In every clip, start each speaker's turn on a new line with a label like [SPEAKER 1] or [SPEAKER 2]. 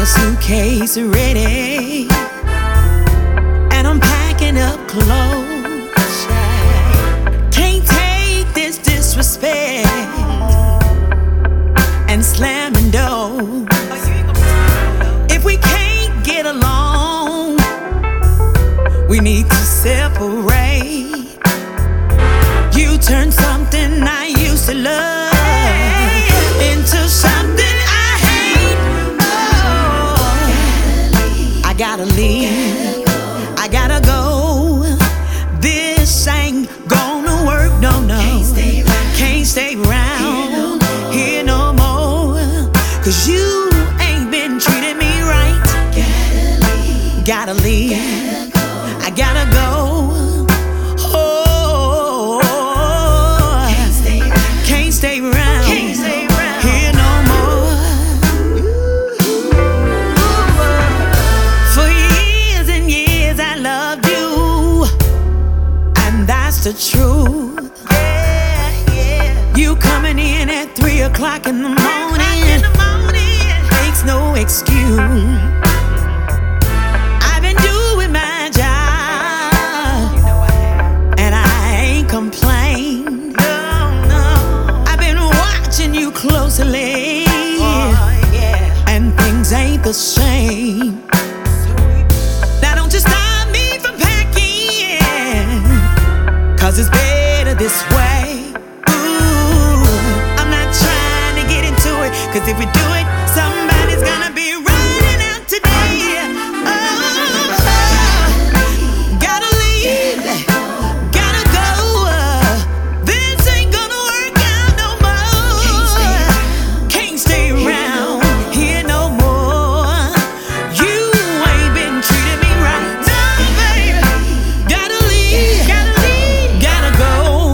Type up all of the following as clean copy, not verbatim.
[SPEAKER 1] suitcase ready, and I'm packing up clothes. Can't take this disrespect and slamming doors. If we can't get along, we need to separate. You turn something I used to love into something I hate. Oh, I gotta leave. I gotta go. This ain't gonna work, no. Can't stay around here no more. 'Cause you ain't been treating me right. Gotta leave. I gotta go. Oh, can't stay around here no more. For years and years I loved you, and that's the truth. You coming in at 3 o'clock in the morning makes no excuse. I've been doing my job, and I ain't complained. No. I've been watching you closely, and things ain't the same. Now don't you stop me from packing, 'cause it's better this way. Ooh, I'm not trying to get into it, 'cause if we do it, somebody's gonna be running out today. Oh, gotta leave, gotta go. This ain't gonna work out no more. Can't stay around here no more. You ain't been treating me right, no, baby. Gotta leave, gotta go.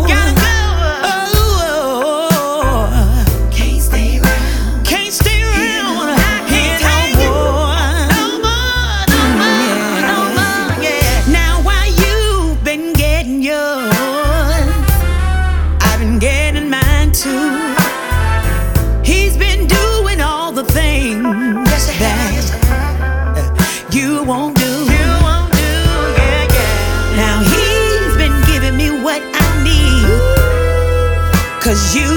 [SPEAKER 1] Oh, can't stay around here no more. Now while you've been getting yours, I've been getting mine too. He's been doing all the things that you won't do. Now he's been giving me what I need, 'cause you